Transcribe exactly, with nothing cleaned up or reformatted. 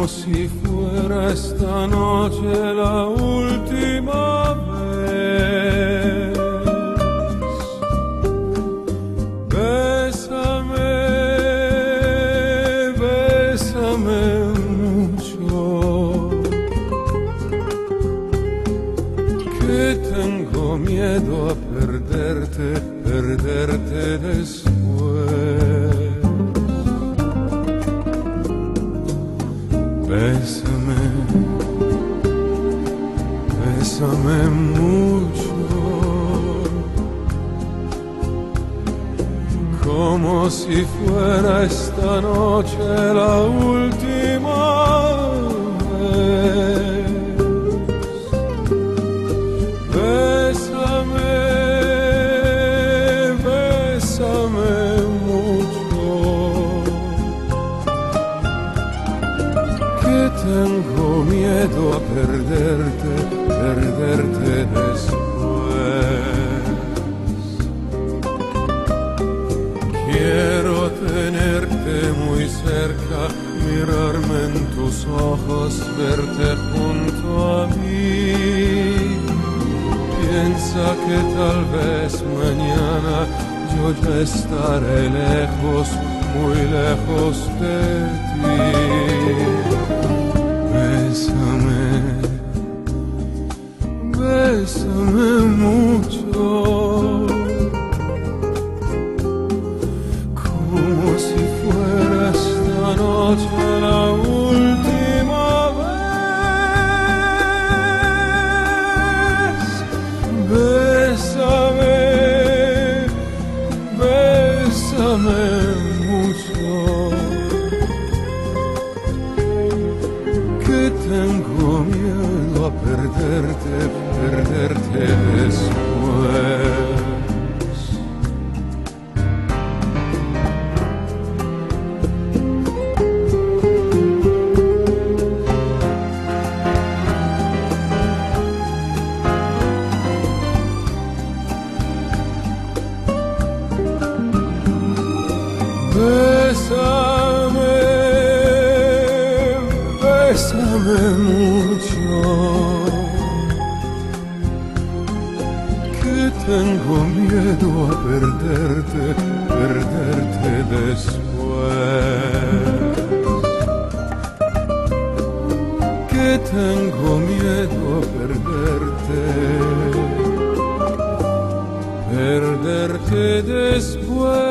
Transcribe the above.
como si fuera esta noche la última vez. Bésame, bésame mucho, que tengo miedo a perderte, perderte después. Bésame, bésame mucho, como si fuera esta noche la última vez. Bésame, bésame mucho, que tengo miedo a perderte, perderte después. Quiero tenerte muy cerca, mirarme en tus ojos, verte junto a mí. Piensa que tal vez mañana yo ya estaré lejos, muy lejos de ti. Bésame, bésame mucho, como si fuera esta noche la última vez. Bésame, bésame mucho, que tengo miedo a perderte, perderte después. Bésame, bésame mucho, que tengo miedo a perderte, perderte después. Que tengo miedo a perderte, perderte después.